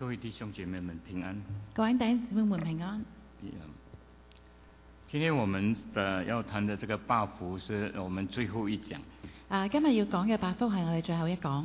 各位弟兄姐妹们平安。 各位弟兄姊妹們平安。 今天我們要談的這個八福是我們最後一講。 今日要講嘅八福係我哋最後一講。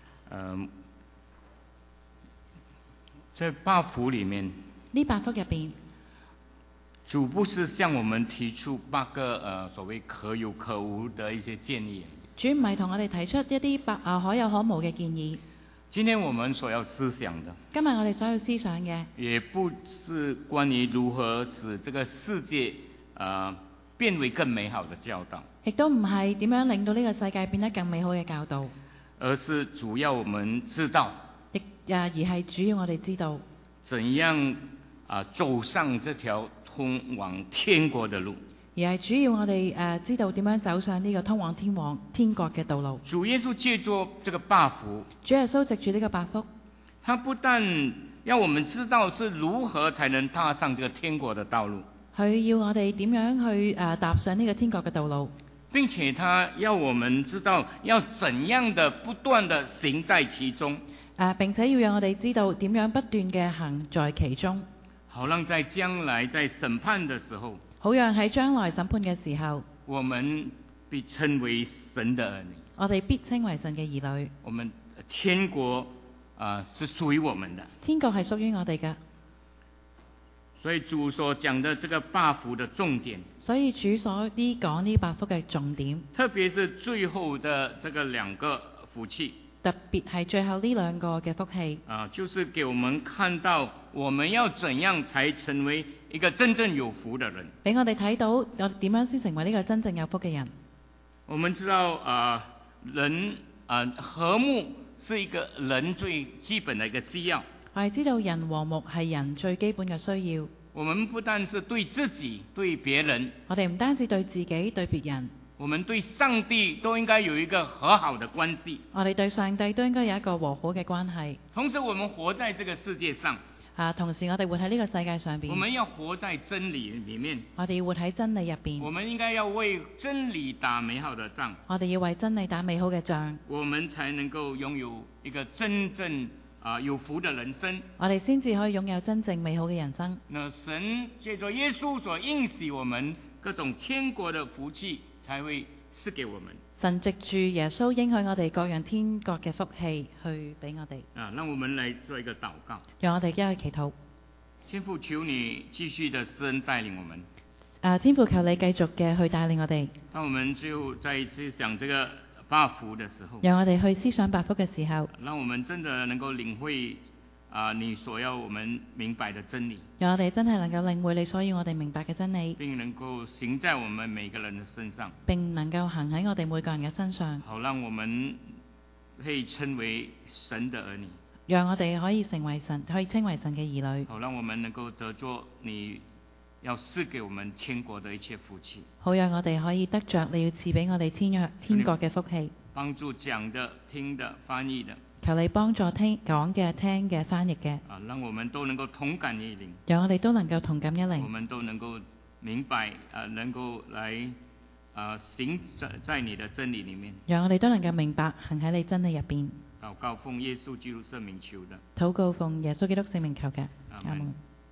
在八福裡面， 呢八福入邊， 主不是向我們提出8個所謂可有可無的一些建議。 主唔係同我哋提出一啲可有可無嘅建議。 今天我們所要思想的， 今日我哋所要思想嘅， 也不是關於如何使這個世界變為更美好的教導， 亦都唔係點樣令到呢個世界變得更美好嘅教導， 而是主要我們知道， 而係主要我哋知道， 怎樣走上這條通往天國的路。 而係主要我哋知道點樣走上呢個通往天國嘅道路。 主耶穌借助這個八福， 主耶穌藉住呢個八福， 他不但要我們知道是如何才能踏上這個天國的道路， 佢要我哋點樣去踏上呢個天國嘅道路， 並且他要我們知道要怎樣的不斷的行在其中， 並且要讓我哋知道點樣不斷嘅行在其中， 好讓在將來在審判的時候， 好讓喺將來審判嘅時候， 我們被稱為神的兒女， 我哋必稱為神嘅兒女。 我們天國是屬於我們的， 天國係屬於我哋嘅。 所以主所講的這個八福的重點， 所以主所講呢八福嘅重點， 特別是最後的這個2個福氣， 特別係最後呢2個嘅福氣， 就是給我們看到我們要怎樣才成為一個真正有福的人。 俾我哋睇到我點樣先成為呢個真正有福嘅人。 我們知道人和睦是一個人最基本的一個需要。 我哋知道人和睦係人最基本嘅需要。 我們不但是對自己對別人， 我哋唔單止對自己對別人， 我們對上帝都應該有一個和好的關係。 我哋對上帝都應該有一個和好嘅關係。 同時我們活在這個世界上， 同時我哋活喺呢個世界上邊， 我們要活在真理裡面， 我哋要活喺真理入邊， 我們應該要為真理打美好的仗， 我哋要為真理打美好嘅仗， 我們才能夠擁有一個真正有福的人生， 我哋先至可以擁有真正美好嘅人生。 那神借着耶穌所應許我們各種天國的福氣，才會賜給我們。 神藉住耶穌應許我哋各樣天國嘅福氣去俾我哋。 讓我們來做一個禱告， 讓我哋一齊祈禱。 天父，求你繼續的施恩帶領我們。 天父，求你繼續嘅去帶領我哋。 當我們最後再一次想這個八福的時候， 讓我哋去思想八福嘅時候， 讓我們真的能夠領會你所要我們明白的真理， 讓我哋真係能夠領會你所要我哋明白嘅真理， 並能夠行在我們每個人的身上， 並能夠行喺我哋每個人嘅身上， 好讓我們可以稱為神的兒女， 讓我哋可以稱為神嘅兒女， 好讓我們能夠得着你要賜給我們天國的一切福氣， 好讓我哋可以得着你要賜俾我哋天國嘅福氣。 幫助講的、聽的、翻譯的， 求你幫助講嘅、聽嘅、翻譯嘅， 讓我們都能夠同感一靈， 讓我哋都能夠同感一靈， 我們都能夠明白能夠來行在你的真理裡面， 讓我哋都能夠明白行喺你真理入邊。 禱告奉耶穌基督聖名求的， 禱告奉耶穌基督聖名求嘅，阿門。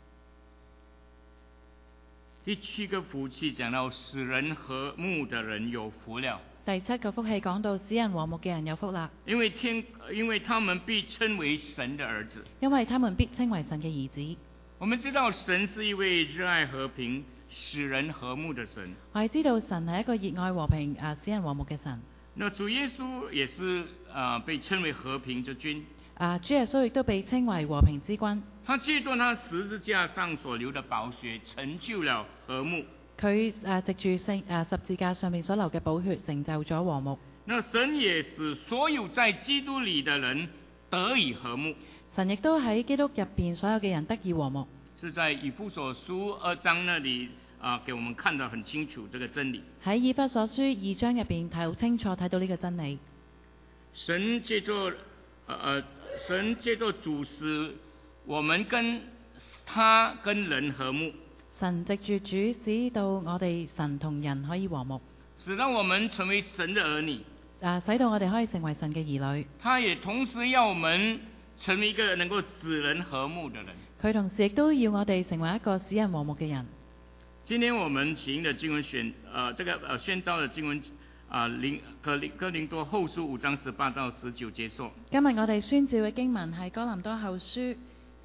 第7個福氣講到使人和睦的人有福了。 第7個福氣講到使人和睦嘅人有福啦， 因為他們必稱為神的兒子。 因為他們必稱為神嘅兒子。 我們知道神是一位熱愛和平、使人和睦的神。 我哋知道神係一個熱愛和平、使人和睦嘅神。 那主耶穌也是被稱為和平之君。 主耶穌亦都被稱為和平之君。 他借助他十字架上所流的寶血，成就了和睦。 佢藉住十字架上面所流嘅寶血，成就咗和睦。 那神也使所有在基督裏的人得以和睦。 神亦都喺基督入邊所有嘅人得以和睦。 是在以弗所書2章那裏給我們看得很清楚這個真理。 喺以弗所書2章入邊睇好清楚，睇到呢個真理。 神借助主使我們跟他跟人和睦。 神藉住主使到我哋神同人可以和睦， 使到我們成為神的兒女。 使到我哋可以成為神嘅兒女。 他也同時要我們成为一个能够使人和睦的人。 佢同時亦都要我哋成為一個使人和睦嘅人。 今天我們起因的經文宣召的經文哥林多後書5章18到19節說。 今日我哋宣召嘅經文係哥林多後書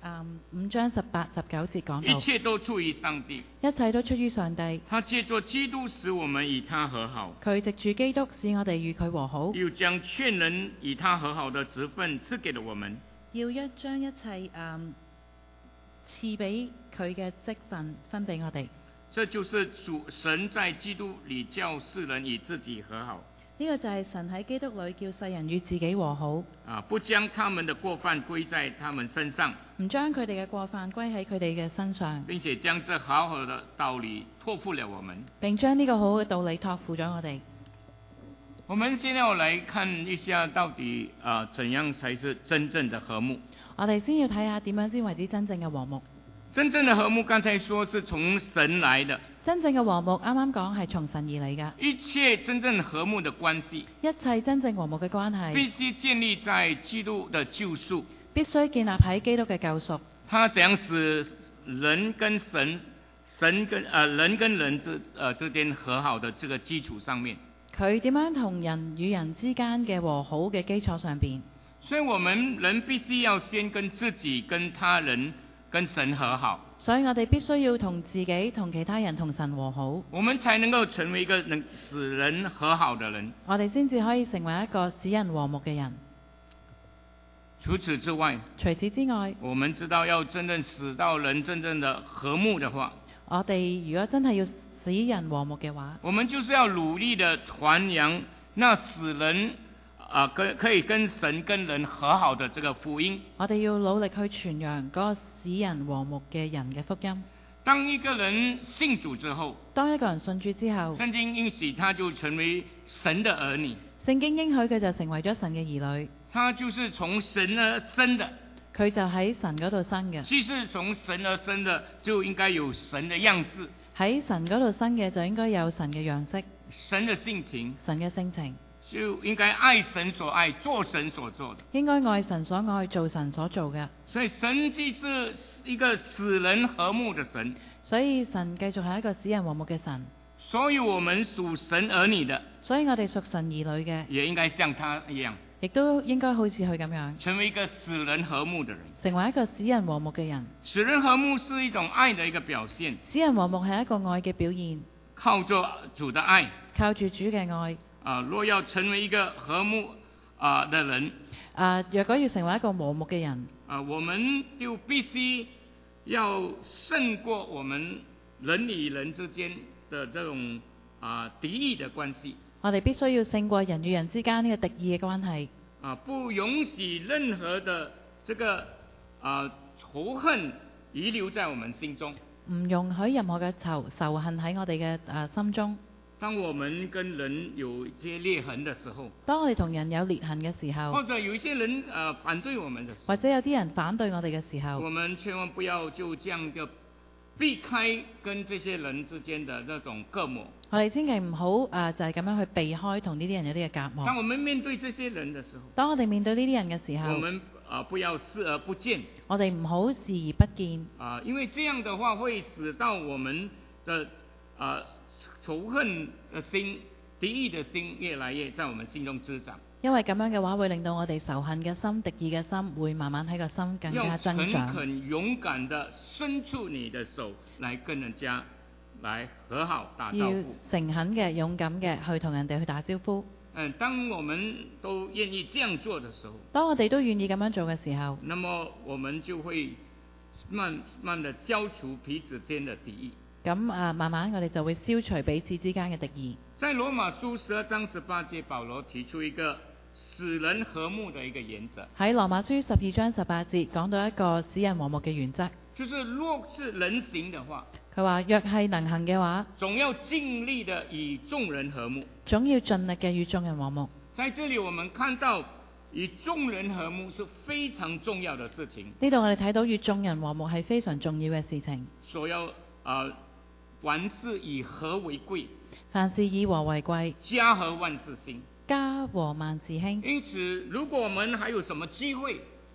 5章18、19節講到。 一切都出於上帝。 一切都出於上帝。 他借着基督使我們與他和好。 佢藉住基督使我哋與佢和好。 又將勸人與他和好的職分賜給了我們。 要將一切賜俾佢嘅職分分俾我哋。 這就是神在基督裏叫世人與自己和好。 呢個就係神喺基督裏叫世人與自己和好。 不將他們的過犯歸在他們身上。 唔將佢哋嘅過犯歸喺佢哋嘅身上。 並且將這好好的道理託付了我們。 並將呢個好好嘅道理託付咗我哋。 我們現在要來看一下到底怎樣才是真正的和睦。 我哋先要睇下點樣先為之真正嘅和睦。 真正的和睦，剛才說是從神來的。 真正嘅和睦，啱啱講係從神而嚟㗎。 一切真正和睦的關係， 一切真正和睦嘅關係， 必須建立在基督的救贖。 必須建立喺基督嘅救贖。 他講使人跟人跟人之間和好的這個基礎上面。 佢點樣同人與人之間嘅和好嘅基礎上邊？ 所以我們人必須要先跟自己、跟他人、跟神和好。 所以我哋必須要同自己、同其他人、同神和好， 我們才能夠成為一個能使人和好的人。 我哋先至可以成為一個使人和睦嘅人。 除此之外， 我們知道要真正使到人真正的和睦的話， 我哋如果真係要使人和睦嘅話， 我們就是要努力的傳揚那使人可以跟神跟人和好的這個福音。 我哋要努力去傳揚嗰個使人和睦嘅人嘅福音。 當一個人信主之後， 當一個人信主之後， 聖經應許他就成為神的兒女。 聖經應許佢就成為咗神嘅兒女。 他就是從神而生的， 佢就喺神嗰度生嘅。 既是從神而生的，就應該有神的樣式。 喺神嗰度生嘅就應該有神嘅樣式。 神的性情， 神嘅性情， 就應該愛神所愛，做神所做的。 應該愛神所愛，做神所做嘅。 所以神既是一個使人和睦的神， 所以神繼續係一個使人和睦嘅神。 所以我們屬神兒女的， 所以我哋屬神兒女嘅， 也應該像他一樣， 亦都應該好似佢咁樣， 成為一個使人和睦的人。 成為一個使人和睦嘅人。 使人和睦是一種愛的一個表現。 使人和睦係一個愛嘅表現。 靠着主的愛， 靠住主嘅愛。 若要成為一個和睦的人， 若果要成為一個和睦嘅人， 我們就必須要勝過我們人與人之間的這種敵意的關係。 我哋必須要勝過人與人之間呢個敵意嘅關係。 不容許任何的這個仇恨遺留在我們心中。唔容許任何嘅仇恨喺我哋嘅心中。 當我們跟人有一些裂痕的時候， 當我哋同人有裂痕嘅時候， 或者有一些人反對我們的時候， 或者有啲人反對我哋嘅時候， 我們千萬不要就這樣就避開跟這些人之間的那種隔膜。 我哋千祈唔好就係咁樣去避開同呢啲人有啲嘅隔膜。 當我們面對這些人的時候， 當我哋面對呢啲人嘅時候， 我們不要視而不見。 我哋唔好視而不見。 因為這樣的話會使到我們的仇恨的心、敵意的心越來越在我們心中滋長。因為咁樣嘅話，會令到我哋仇恨嘅心、敵意嘅心會慢慢喺個心更加增長。要誠懇勇敢地伸出你的手來跟人家來和好打招呼。要誠懇嘅、勇敢嘅去同人哋去打招呼。當我們都願意這樣做的時候，當我哋都願意咁樣做嘅時候，那麼我們就會慢慢地消除彼此間的敵意。咁慢慢我哋就會消除彼此之間嘅敵意。在羅馬書12章18節，保羅提出一個使人和睦的一個原則。喺羅馬書12章18節講到一個使人和睦嘅原則。就是若是能行的話，佢話若係能行嘅話，總要盡力的與眾人和睦。總要盡力嘅與眾人和睦。在這裡我們看到與眾人和睦是非常重要的事情。呢度我哋睇到與眾人和睦係非常重要嘅事情。所要凡事以和為貴，凡事以和為貴，家和萬事興，家和萬事興。因此，如果我們還有什麼機會，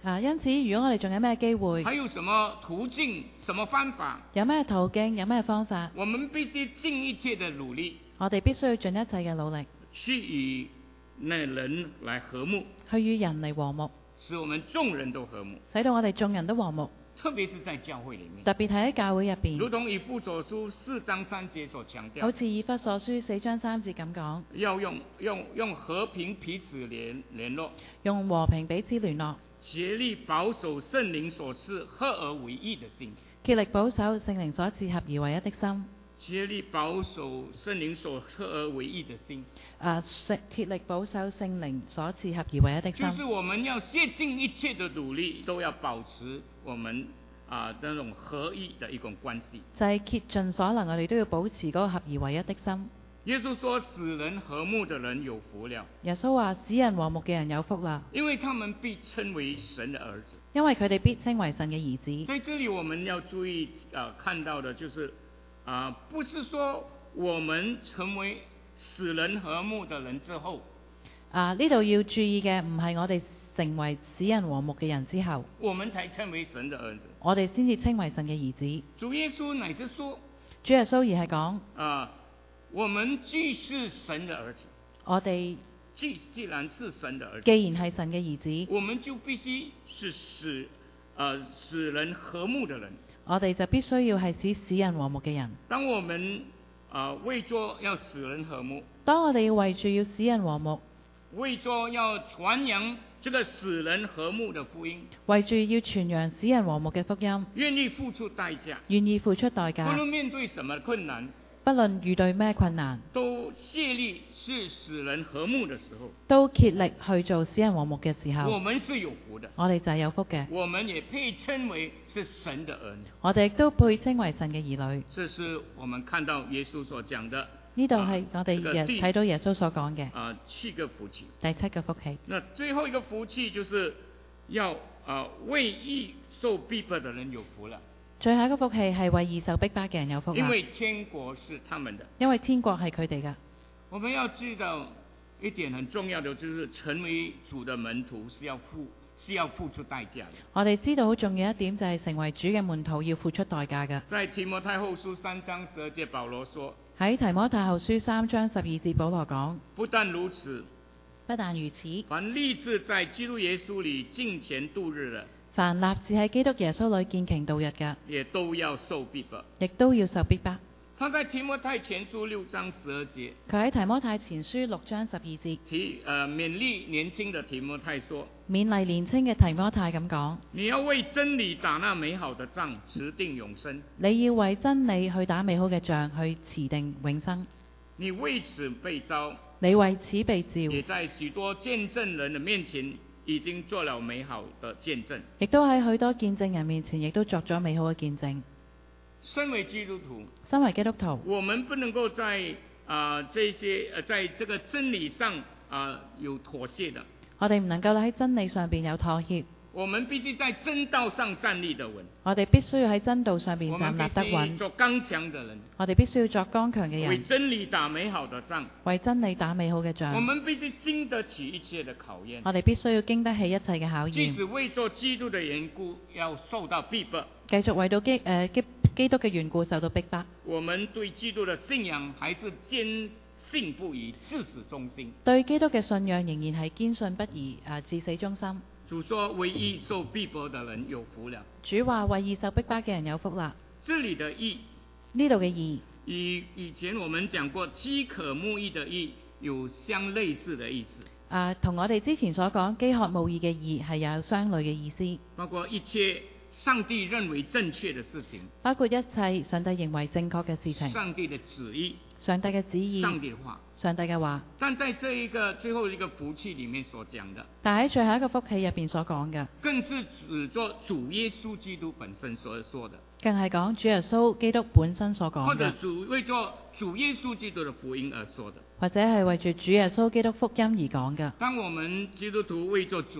因此如果我哋仲有咩機會， 還有什麼途徑、什麼方法， 有咩途徑，有咩方法， 我們必須盡一切的努力， 我哋必須要盡一切嘅努力， 去與那人來和睦， 去與人嚟和睦， 使我們眾人都和睦， 使到我哋眾人都和睦。 特別是在教會裏面， 特別係喺教會入邊， 如同以弗所書4章3節所強調， 好似以弗所書4章3節咁講， 要用和平彼此聯絡， 用和平彼此聯絡， 竭力保守聖靈所賜合而為一的心， 竭力保守聖靈所賜合而為一的心， 竭力保守聖靈所合而為一的心， 竭力保守聖靈所賜合而為一的心， 就是我們要竭盡一切的努力，都要保持我們那種合一的一種關係。 就係竭盡所能，我哋都要保持嗰個合而為一的心。 耶穌說：使人和睦的人有福了。 耶穌話：使人和睦嘅人有福啦， 因為他們必稱為神的兒子。 因為佢哋必稱為神嘅兒子。 在這裡我們要注意看到的就是不是說我們成為使人和睦的人之後， 呢度要注意嘅唔係我哋成為使人和睦嘅人之後， 我們才稱為神的兒子， 我哋先至稱為神嘅兒子。 主耶穌乃是說， 主耶穌而係講， 我們既是神的兒子， 我哋既然是神的兒子， 既然係神嘅兒子， 我們就必須是使人和睦的人。 我哋就必須要係使人和睦嘅人。 當我們為咗要使人和睦， 當我哋要為住要使人和睦， 為咗要傳揚這個使人和睦的福音， 為住要傳揚使人和睦嘅福音， 願意付出代價， 願意付出代價， 不論面對什麼困難， 不論遇對咩困難， 都竭力是使人和睦的時候， 都竭力去做使人和睦嘅時候， 我們是有福的， 我哋就係有福嘅， 我們也配稱為是神的兒女， 我哋亦都配稱為神嘅兒女。 這是我們看到耶穌所講的， 呢度係我哋睇到耶穌所講嘅 7個福氣。 第7個福氣。 那最後一個福氣就是要為義受逼迫的人有福了。 最後一個福氣係為義受逼迫嘅人有福啦， 因為天國是他們的， 因為天國係佢哋嘅。 我們要知道一點很重要的，就是成為主的門徒是要付出代價的。 我哋知道好重要一點就係成為主嘅門徒要付出代價嘅。 在提摩太後書3章12節，保羅說， 喺提摩太後書3章12節，保羅講， 不但如此，凡立志在基督耶穌裏敬虔度日的， 凡立志喺基督耶穌裏敬虔度日嘅， 也都要受逼迫， 亦都要受逼迫。 他在提摩太前書6章12節， 佢喺提摩太前書6章12節， 勉勵年輕的提摩太說， 勉勵年輕嘅提摩太咁講， 你要為真理打那美好的仗，持定永生。 你要為真理去打美好嘅仗，去持定永生。 你為此被召， 你為此被召， 也在許多見證人的面前已經做了美好的見證， 亦都喺許多見證人面前亦都作咗美好嘅見證。 身為基督徒，我們不能夠在在這個真理上有妥協的。 我哋唔能夠喺真理上邊有妥協。 我們必須在真道上站立得穩。 我哋必須要喺真道上邊站立得穩。 做剛強的人。 我哋必須要作剛強嘅人。 為真理打美好的仗。 為真理打美好嘅仗。 我們必須經得起一切的考驗。 我哋必須要經得起一切嘅考驗。 即使為做基督的緣故，要受到逼迫。 繼續為到基督嘅緣故受到逼迫。 我們對基督的信仰還是堅信不疑，至死忠心。 對基督嘅信仰仍然係堅信不疑，至死忠心。 主說：為義受逼迫的人有福了。 主話：為義受逼迫嘅人有福啦。 這裡的義， 呢度嘅義， 以前我們講過，飢渴慕義的義有相類似的意思。 同我哋之前所講飢渴慕義嘅義係有相類嘅意思。 包括一切上帝認為正確的事情， 包括一切上帝認為正確嘅事情， 上帝的旨意， 上帝嘅旨意， 上帝的話， 上帝嘅話。 但在這一個最後一個福氣裡面所講的， 但喺最後一個福氣入邊所講嘅， 更是指作主耶穌基督本身所說的， 更係講主耶穌基督本身所講嘅， 或者為咗主耶穌基督的福音而說的， 或者係為住主耶穌基督福音而講嘅。 當我們基督徒為咗主，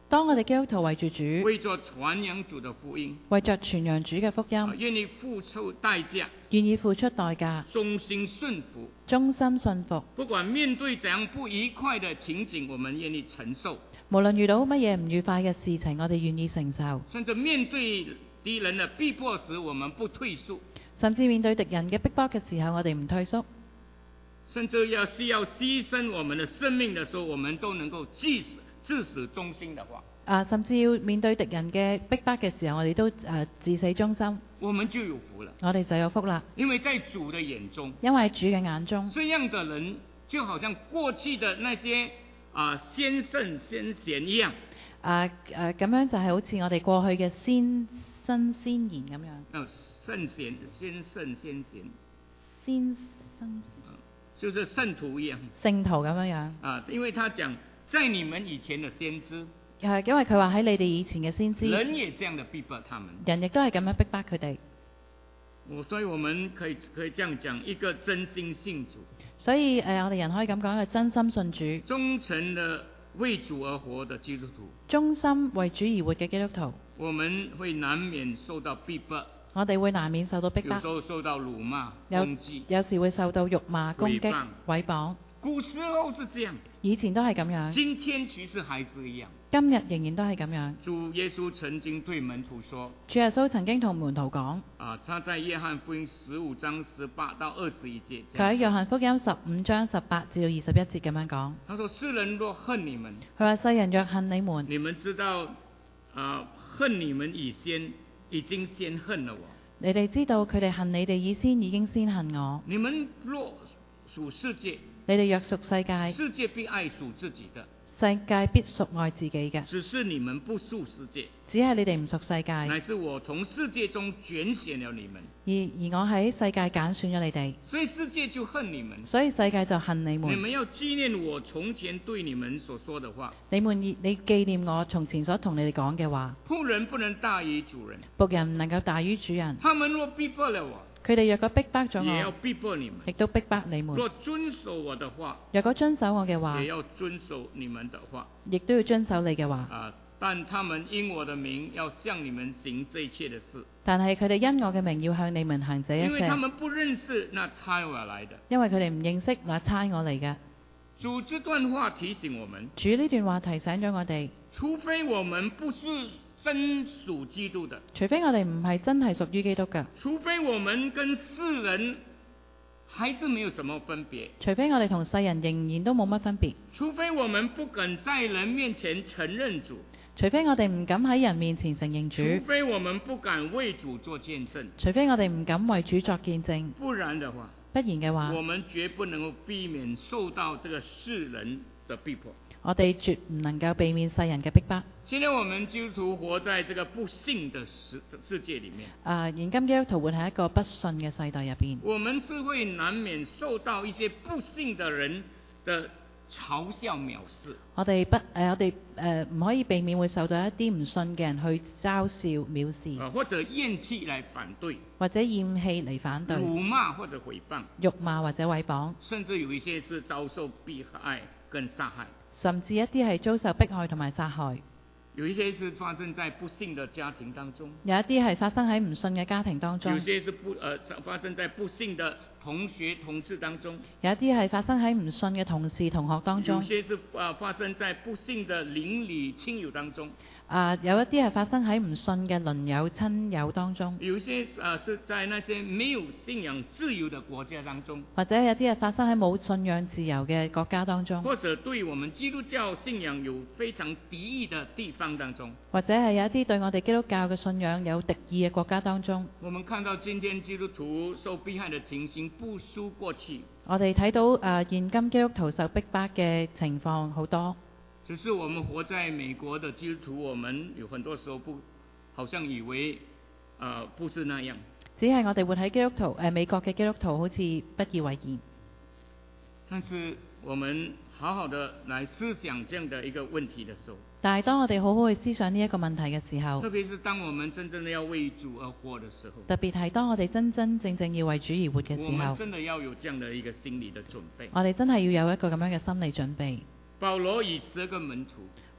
當我哋基督徒為住主， 為咗傳揚主的福音， 為着傳揚主嘅福音， 願意付出代價， 願意付出代價， 忠心順服， 忠心信服。 不管面對怎樣不愉快的情景，我們願意承受。 無論遇到乜嘢唔愉快嘅事情，我哋願意承受。 甚至面對敵人的逼迫時，我們不退縮。 甚至面對敵人嘅逼迫嘅時候，我哋唔退縮。 甚至需要犧牲我們的生命的時候，我們都能夠至死忠心的話。 甚至要面對敵人嘅逼迫嘅時候，我哋都至死忠心。 我們就有福了。 我哋就有福啦。 因為在主的眼中， 因為主嘅眼中， 這樣的人就好像過去的那些先聖先賢一樣。 咁樣就係好似我哋過去嘅先賢咁樣。 聖賢先聖先賢。 先生。 就是聖徒一樣。 聖徒咁樣。 因為他講在你們以前的先知。 因為佢話喺你哋以前嘅先知， 人也這樣的逼迫他們， 人亦都係咁樣逼迫佢哋。 所以我們可以這樣講，一個真心信主。 所以我哋人可以咁講，一個真心信主、 忠誠的為主而活的基督徒， 忠心為主而活嘅基督徒， 我們會難免受到逼迫。 我哋會難免受到逼迫， 有時候受到辱罵、攻擊， 有時會受到辱罵、攻擊、毀謗。 古時候是這樣， 以前都係咁樣， 今天其實還是一樣， 今日仍然都係咁樣。 主耶穌曾經對門徒說， 主耶穌曾經同門徒講， 他在約翰福音15章18到21節， 佢喺約翰福音15章18至到21節咁樣講， 他說世人若恨你們， 佢話世人若恨你們， 你們知道恨你們已經先恨了我， 你哋知道佢哋恨你哋已經先恨我。 你們若屬世界， 你哋若屬世界， 世界必愛屬自己的， 世界必屬愛自己嘅。 只是你們不屬世界， 只係你哋唔屬世界， 乃是我從世界中揀選了你們， 而我喺世界揀選咗你哋， 所以世界就恨你們， 所以世界就恨你們。 你們要紀念我從前對你們所說的話， 你紀念我從前所同你哋講嘅話。 僕人不能大於主人， 僕人唔能夠大於主人。 他們若逼迫了我， 佢哋若果逼迫咗我， 也要逼迫你們， 亦都逼迫你們。 若遵守我的話， 若果遵守我嘅話， 也要遵守你們的話， 亦都要遵守你嘅話。 但他們因我的名要向你們行這一切的事。 但係佢哋因我嘅名要向你們行這一切。 因為他們不認識那差我來的。因為佢哋唔認識那差我嚟嘅。 主這段話提醒我們。 主呢段話提醒咗我哋。 除非我們不是真屬基督的。 除非我哋唔係真係屬於基督嘅。 除非我們跟世人還是沒有什麼分別。 除非我哋同世人仍然都冇乜分別。 除非我們不敢在人面前承認主。 除非我哋唔敢喺人面前承認主。 除非我們不敢為主做見證。 除非我哋唔敢為主作見證。 不然的話。 不然嘅話。 我們絕不能夠避免受到這個世人的逼迫。 我哋絕唔能夠避免世人嘅逼迫。 今天我們基督徒活在這個不信的世界裏面。 現今基督徒活喺一個不信嘅世代入邊。 我們是會難免受到一些不信的人的嘲笑藐視。我哋唔可以避免會受到一啲唔信嘅人去嘲笑藐視。 或者厭棄來反對。 或者厭棄嚟反對。 辱罵或者誹謗。 辱罵或者誹謗。 甚至有一些是遭受迫害跟殺害。 甚至一啲係遭受迫害同埋殺害。 有一些是發生在不信的家庭當中。 有一啲係發生喺唔信嘅家庭當中。 有些是發生在不信的同學同事當中。 有一啲係發生喺唔信嘅同事同學當中。 有些是發生在不信的鄰里親友當中。 有一啲係發生喺唔信嘅鄰友親友當中。 有些是在那些沒有信仰自由的國家當中。 或者有啲係發生喺冇信仰自由嘅國家當中。 或者對我們基督教信仰有非常敵意的地方當中。 或者係有一啲對我哋基督教嘅信仰有敵意嘅國家當中。 我們看到今天基督徒受迫害的情形不輸過去。 我哋睇到現今基督徒受逼迫嘅情況好多。 只是我們活在美國的基督徒，我們有很多時候好像以為不是那樣。 只係我哋活喺美國嘅基督徒，好似不以為然。 但是我們好好的來思想這樣的一個問題的時候， 但係當我哋好好去思想呢一個問題嘅時候， 特別是當我們真正的要為主而活的時候， 特別係當我哋真真正正要為主而活嘅時候， 我們真的要有這樣的一個心理的準備。 我哋真係要有一個咁樣嘅心理準備。 保羅以12個門徒，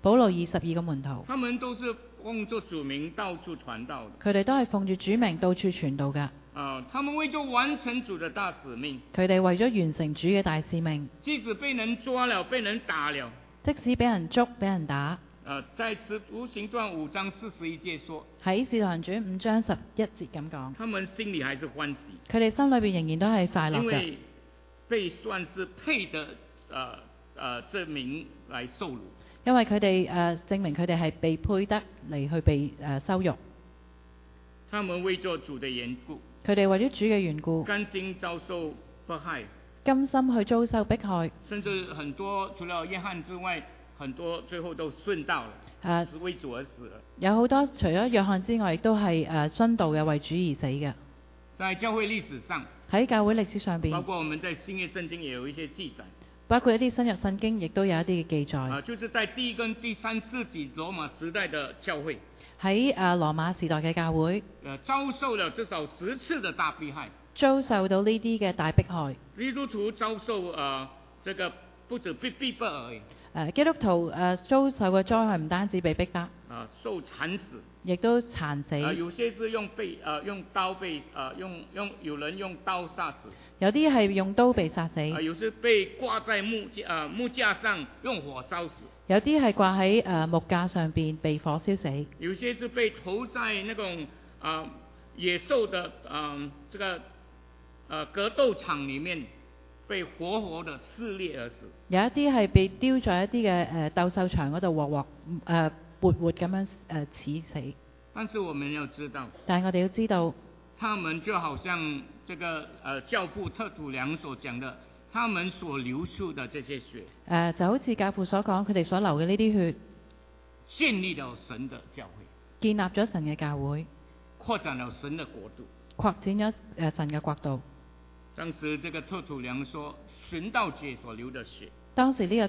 保羅22個門徒， 他們都是奉着主名到處傳道的。 佢哋都係奉住主名到處傳道㗎。 他們為咗完成主的大使命， 佢哋為咗完成主嘅大使命， 即使被人抓了，被人打了， 即使俾人捉俾人打。 在使徒行傳5章41節說， 喺使徒行傳5章11節咁講， 他們心裏還是歡喜， 佢哋心裏邊仍然都係快樂嘅， 因為被算是配的這名來受辱， 因為佢哋證明佢哋係被配得嚟去被羞辱。 他們為咗主的緣故， 佢哋為咗主嘅緣故， 甘心遭受迫害， 甘心去遭受迫害， 甚至很多除了約翰之外，很多最後都殉道了，是為主而死了。 有好多除咗約翰之外，亦都係殉道嘅，為主而死嘅。 在教會歷史上， 喺教會歷史上邊， 包括我們在新約聖經也有一些記載， 包括一啲新約聖經亦都有一啲嘅記載。 就是在第2跟第3世紀羅馬時代的教會， 喺羅馬時代嘅教會， 遭受了至少10次的大迫害， 遭受到呢啲嘅大迫害。 基督徒遭受這個不止被逼迫而已。 基督徒遭受嘅災害唔單止被逼迫， 受慘死， 亦都殘死。 有些是用刀被有人用刀殺死， 有啲係用刀被殺死， 有些被掛在木架上用火燒死， 有啲係掛喺木架上邊被火燒死， 有些是被投在那種野獸的這個格鬥場裏面，被活活的撕裂而死。 有一啲係被丟在一啲嘅鬥獸場嗰度活活咁樣刺死。 但是我們要知道， 但係我哋要知道， 他們就好像這個教父特土良所講的，他們所流出的這些血， 就好似教父所講，佢哋所流嘅呢啲血， 建立了神的教會， 建立咗神嘅教會， 擴展了神的國度， 擴展咗神嘅國度。 當時這個特土良說，殉道者所流的血。 當時呢個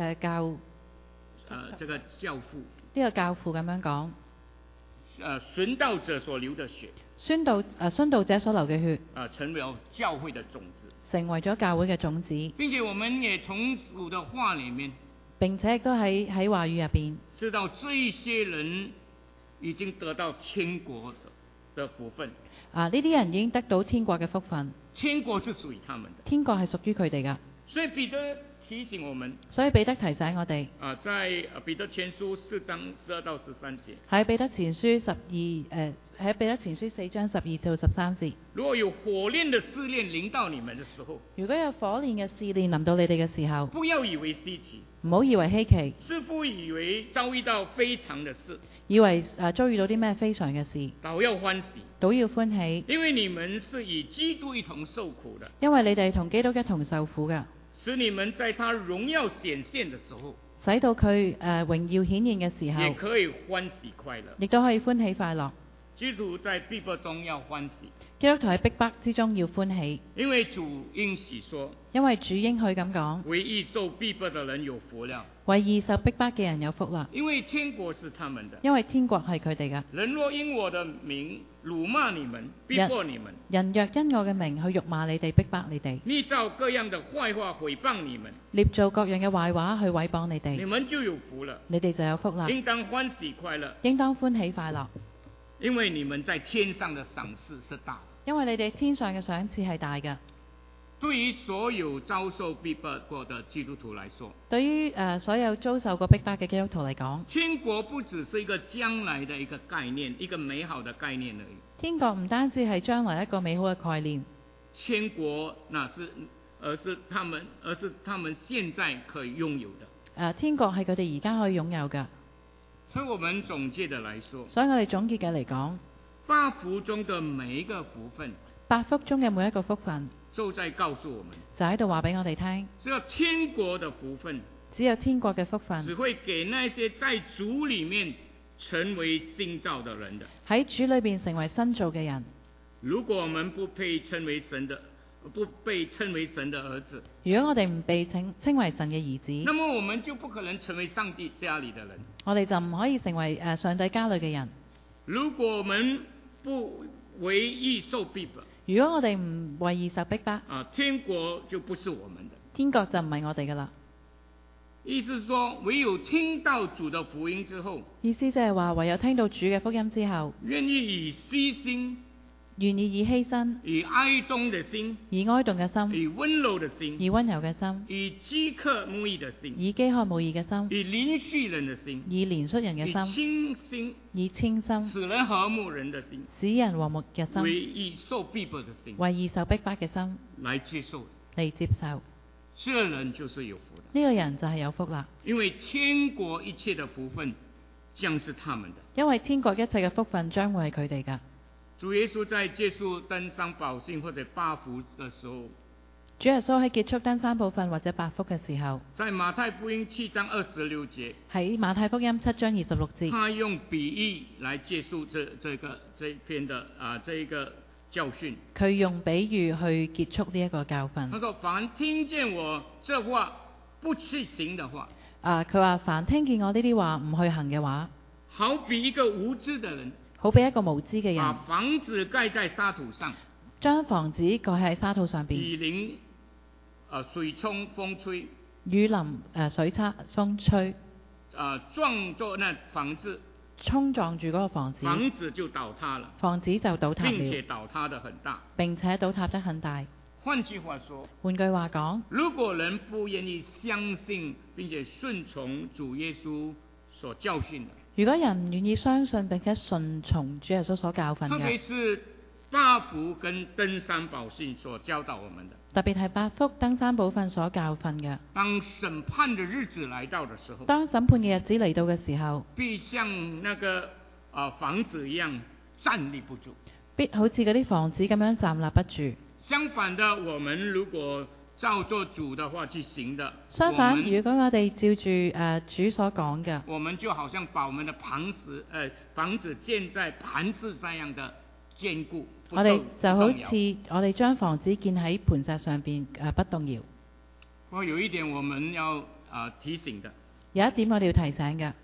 這個教父， 呢個教父咁樣講， 殉道者所流的血， 殉道者所流嘅血， 成為了教會的種子， 成為咗教會嘅種子， 並且我們也從主的話裏面， 並且亦都喺話語入邊， 知道這一些人已經得到天國的福分。 呢啲人已經得到天國嘅福分， 天國是屬於他們的， 天國係屬於佢哋噶。 所以彼得提醒我們， 所以彼得提醒我哋， 在彼得前書4章12到13節， 喺彼得前書4章12到13節， 如果有火煉的試煉臨到你們的時候， 如果有火煉嘅試煉臨到你哋嘅時候， 不要以為稀奇， 唔好以為稀奇， 似乎以為遭遇到非常的事， 以為遭遇到啲咩非常嘅事， 倒要歡喜， 都要歡喜， 因為你們是與基督一同受苦的， 因為你哋同基督一同受苦噶， 使你們在他榮耀顯現的時候， 使到佢榮耀顯現嘅時候， 也可以歡喜快樂， 亦都可以歡喜快樂。 基督徒在逼迫中要歡喜， 基督徒喺逼迫之中要歡喜， 因為主應許說， 因為主應許咁講， 為義受逼迫的人有福了， 為義受逼迫嘅人有福啦， 因為天國是他們的， 因為天國係佢哋噶。 人若因我的名辱罵你們，逼迫你們， 人若因我嘅名去辱罵你哋，逼迫你哋， 捏造各樣的壞話毀謗你們， 捏造各樣嘅壞話去毀謗你哋， 你們就有福了， 你哋就有福啦， 應當歡喜快樂， 應當歡喜快樂， 因為你們在天上的賞賜是大的， 因為你哋天上嘅賞賜係大嘅。 對於所有遭受逼迫過的基督徒來說， 對於所有遭受過逼迫嘅基督徒嚟講， 天國不只是一個將來的一個概念，一個美好的概念而已。 天國唔單止係將來一個美好嘅概念， 天國而是他們現在可以擁有的。 天國係佢哋而家可以擁有嘅。 所以我們總結的來說， 所以我哋總結嘅嚟講 8福中的每一個福分 ，8福中嘅每一個福分， 就在告訴我們， 就喺度話俾我哋聽， 只有天國的福分， 只有天國嘅福分， 只會給那些在主裏面成為新造的人的。 喺主裏邊成為新造嘅人。 如果我們不被稱為神的兒子， 如果我哋唔被稱為神嘅兒子， 那麼我們就不可能成為上帝家裏的人。 我哋就唔可以成為上帝家裏嘅人。 如果我們不為義受逼迫， 如果我哋唔為義受逼迫， 天國就不是我們的， 天國就唔係我哋噶啦。 意思是說，唯有聽到主的福音之後， 意思即係話，唯有聽到主嘅福音之後， 願意以虛心， 願意以犧牲， 以哀慟的心， 以哀慟嘅心， 以溫柔的心， 以溫柔嘅心， 以飢渴慕義的心， 以飢渴慕義嘅心， 以憐恤人的心， 以憐恤人嘅心， 以清心， 以清心， 使人和睦人的心， 使人和睦嘅心， 為義受逼迫的心， 為義受逼迫嘅心， 來接受， 嚟接受。 這人就是有福的。 呢個人就係有福啦， 因為天國一切的福分將是他們的。 因為天國一切嘅福分將會係佢哋噶。 主耶穌在結束登山寶訓或者八福的時候， 主耶穌喺結束登山寶訓或者八福嘅時候， 在馬太福音7章26節， 喺馬太福音7章26節， 他用比喻來結束這篇的這一個教訓。 佢用比喻去結束呢一個教訓。 他說：凡聽見我這話不去行的話， 佢話凡聽見我呢啲話唔去行嘅話， 好比一個無知的人， 好比一個無知嘅人， 把房子蓋在沙土上， 將房子蓋喺沙土上邊， 雨淋水沖風吹， 雨淋水擦風吹， 撞咗那房子， 衝撞住嗰個房子， 房子就倒塌了， 房子就倒塌了， 並且倒塌得很大， 並且倒塌得很大。 換句話說， 換句話講， 如果人不願意相信並且順從主耶穌所教訓的， 如果人唔願意相信並且順從主耶穌所教訓嘅， 特別是八福跟登山寶訓所教導我們的， 特別係八福登山寶訓所教訓嘅， 當審判的日子來到的時候， 當審判嘅日子嚟到嘅時候， 必像那個房子一樣站立不住， 必好似嗰啲房子咁樣站立不住。 相反的，我們如果照做主的話去行的， 相反，如果我哋照住主所講嘅， 我們就好像把我們的房子建在磐石這樣的堅固， 我哋就好似我哋將房子建喺磐石上邊不動搖。 不過有一點我們要提醒的， 有一點我哋要提醒嘅，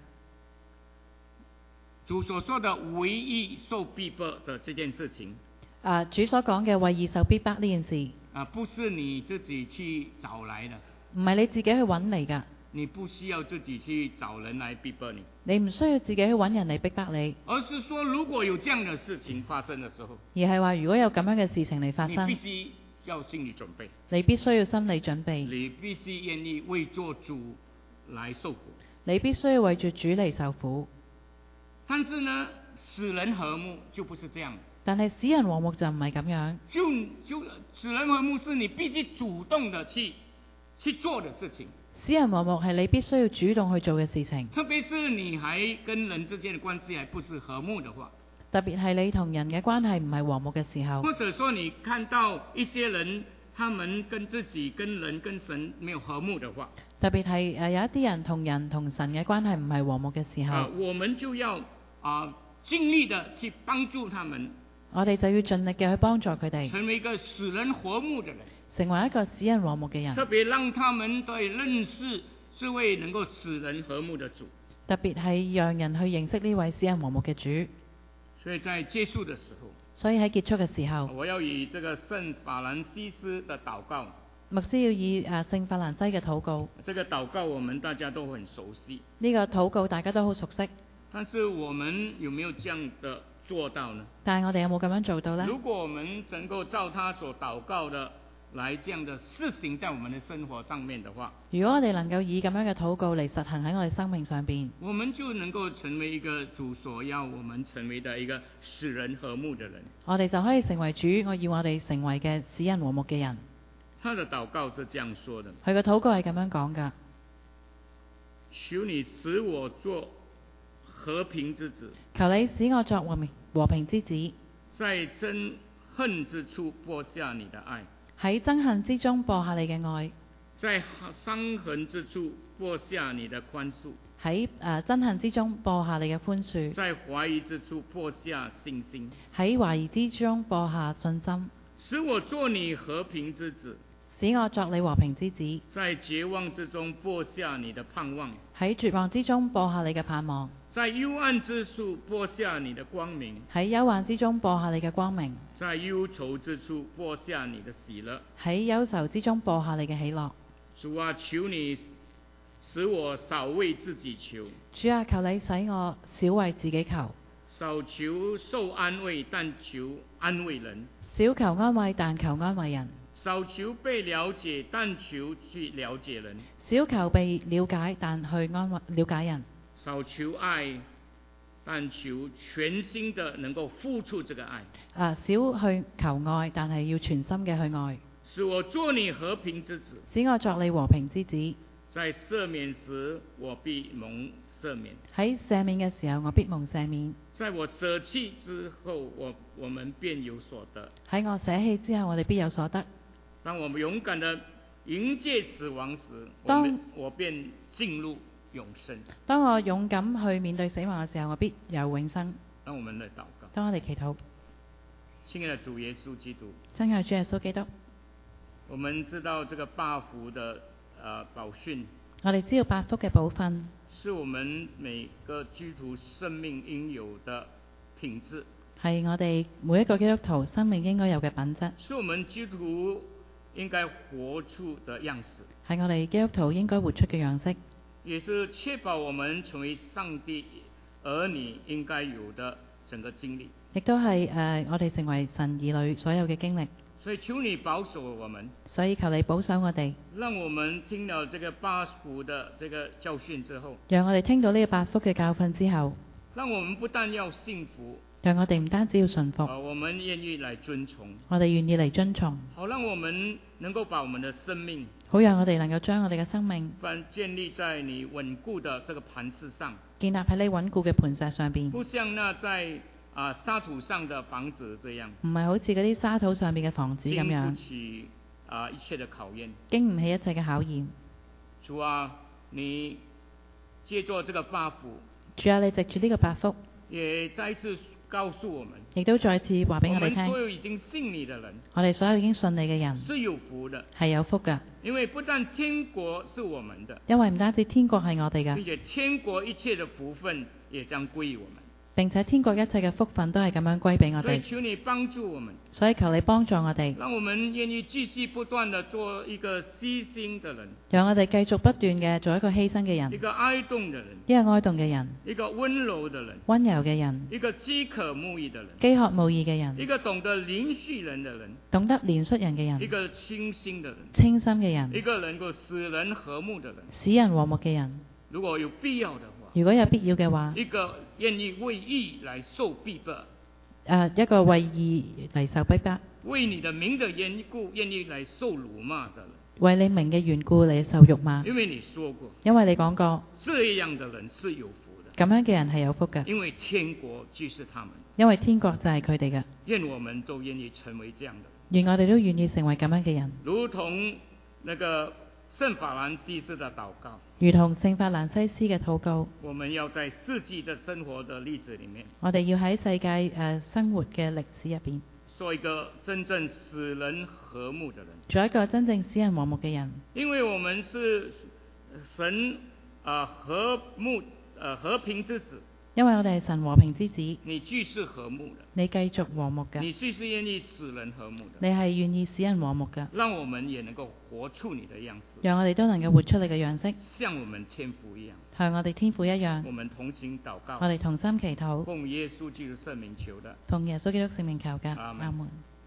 主所說的為義受逼迫的這件事情， 主所講嘅為義受逼迫呢件事， 不是你自己去找來的， 唔係你自己去揾嚟㗎。 你不需要自己去找人來逼迫你， 你唔需要自己去揾人嚟逼迫你， 而是說如果有這樣的事情發生的時候， 而係話如果有咁樣嘅事情嚟發生， 你必須要心理準備， 你必須要心理準備， 你必須願意為做主來受苦， 你必須要為住主嚟受苦。 但是呢，使人和睦就不是這樣。 但係使人和睦就唔係咁樣。 就使人和睦是你必須主動的去做的事情。 使人和睦係你必須要主動去做嘅事情。 特別是你還跟人之間的關係還不是和睦的話， 特別係你同人嘅關係唔係和睦嘅時候， 或者說你看到一些人，他們跟自己、跟人、跟神沒有和睦的話， 特別係有一啲人同神嘅關係唔係和睦嘅時候， 我們就要盡力的去幫助他們。 我哋就要盡力嘅去幫助佢哋， 成為一個使人和睦的人， 成為一個使人和睦嘅人。 特別讓他們對認識這位能夠使人和睦的主。 特別係讓人去認識呢位使人和睦嘅主。 所以在結束的時候， 所以喺結束嘅時候， 我要以這個聖法蘭西斯的禱告。 牧師要以聖法蘭西嘅禱告。 這個禱告我們大家都很熟悉。 呢個禱告大家都好熟悉。 但是我們有沒有這樣的做到呢？ 但係我哋有冇咁樣做到呢？ 如果我們能夠照他所禱告的來這樣的實行在我們的生活上面的話， 如果我哋能夠以咁樣嘅禱告嚟實行喺我哋生命上邊， 我們就能夠成為一個主所要我們成為的一個使人和睦的人。 我哋就可以成為主我要我哋成為嘅使人和睦嘅人。 他的禱告是這樣說的， 佢嘅禱告係咁樣講㗎： 求你使我做和平之子， 求你使我作和平之子， 在憎恨之處播下你的愛， 喺憎恨之中播下你嘅愛， 在傷痕之處播下你的寬恕， 喺憎恨之中播下你嘅寬恕， 在懷疑之處播下信心， 喺懷疑之中播下信心， 使我做你和平之子， 使我作你和平之子， 在絕望之中播下你的盼望， 喺絕望之中播下你嘅盼望， 在幽暗之處播下你的光明， 喺幽暗之中播下你嘅光明， 在憂愁之處播下你的喜樂， 喺憂愁之中播下你嘅喜樂。 主啊，求你使我少為自己求。 主啊，求你使我少為自己求。 少求受安慰，但求安慰人。 少求安慰，但求安慰人。 少求被了解，但求去了解人。 少求被了解，但去了解人。 少求愛，但求全心的能夠付出這個愛。 少去求愛，但係要全心嘅去愛。 使我作你和平之子。 使我作你和平之子。 在赦免時，我必蒙赦免。 喺赦免嘅時候，我必蒙赦免。 在我捨棄之後，我們便有所得。 喺我捨棄之後，我哋必有所得。 當我們勇敢地迎接死亡時，我便進入永生。 當我勇敢去面對死亡嘅時候，我必有永生。 當我們來禱告。 當我哋祈禱。 親愛的主耶穌基督。 親愛的主耶穌基督。 我們知道這個八福的寶訓。 我哋知道八福嘅寶訓是我們每個基督徒生命應有的品質。 係我哋每一個基督徒生命應該有嘅品質。 是我們基督徒應該活出的樣式。係我哋基督徒應該活出嘅樣式。 也是確保我們成為上帝兒女應該有的整個經歷。 亦都係我哋成為神兒女所有嘅經歷。 所以求你保守我們。 所以求你保守我哋。 讓我們聽到這個八福的這個教訓之後。 讓我哋聽到呢個八福嘅教訓之後。 讓我們不但要信服。 讓我哋唔單止要順服。 我們願意來遵從。 我哋願意嚟遵從。 好，讓我們能夠把我們的生命。 好，讓我哋能夠將我哋嘅生命。 建立在你穩固的這個磐石上。建立喺你穩固嘅磐石上邊。 不像那在沙土上的房子這樣。 唔係好似嗰啲沙土上面嘅房子咁樣。 經不起一切的考驗。 經唔起一切嘅考驗。 主啊，你借助這個八福。 主啊，你藉住呢個八福。 也再一次告訴我們， 亦都再次話俾我哋聽， 我們所有已經信你的人， 我哋所有已經信你嘅人是有福的， 係有福㗎。 因為不但天國是我們的， 因為唔單止天國係我哋嘅， 並且天國一切的福分也將歸於我們。 並且天國一切嘅福分都係咁樣歸俾我哋。 所以求你幫助我們， 所以求你幫助我哋， 讓我們願意繼續不斷地做一個犧牲的人， 讓我哋繼續不斷嘅做一個犧牲嘅人， 一個哀慟的人， 一個哀慟嘅人， 一個溫柔的人， 溫柔嘅人， 一個飢渴慕義的人， 飢渴慕義嘅人， 一個懂得憐恤人的人， 懂得憐恤人嘅人， 一個清心的人， 清心嘅人， 一個能夠使人和睦的人， 使人和睦嘅人。 如果有必要的話， 如果有必要嘅話， 一個願意為義來受逼迫， 一個為義嚟受逼迫， 為你的名的緣故願意來受辱罵的人， 為你名嘅緣故嚟受辱罵。 因為你說過， 因為你講過， 這樣的人是有福的， 咁樣嘅人係有福嘅， 因為天國就是他們， 因為天國就係佢哋嘅。 願我們都願意成為這樣的， 願我哋都願意成為咁樣嘅人， 如同那個聖法蘭西斯的禱告， 如同聖法蘭西斯嘅禱告。 我們要在世紀的生活的例子裏面， 我哋要喺世界生活嘅歷史入邊， 做一個真正使人和睦的人， 做一個真正使人和睦嘅人。因為我們是神和平之子。 因為我哋係神和平之子， 你既是和睦的， 你繼續和睦嘅， 你既是願意使人和睦的， 你係願意使人和睦嘅， 讓我們也能夠活出你的樣式， 讓我哋都能夠活出你嘅樣式， 像我們天父一樣， 像我哋天父一樣， 我們同心禱告， 我哋同心祈禱， 奉耶穌基督聖名求的， 奉耶穌基督聖名求嘅， 阿門。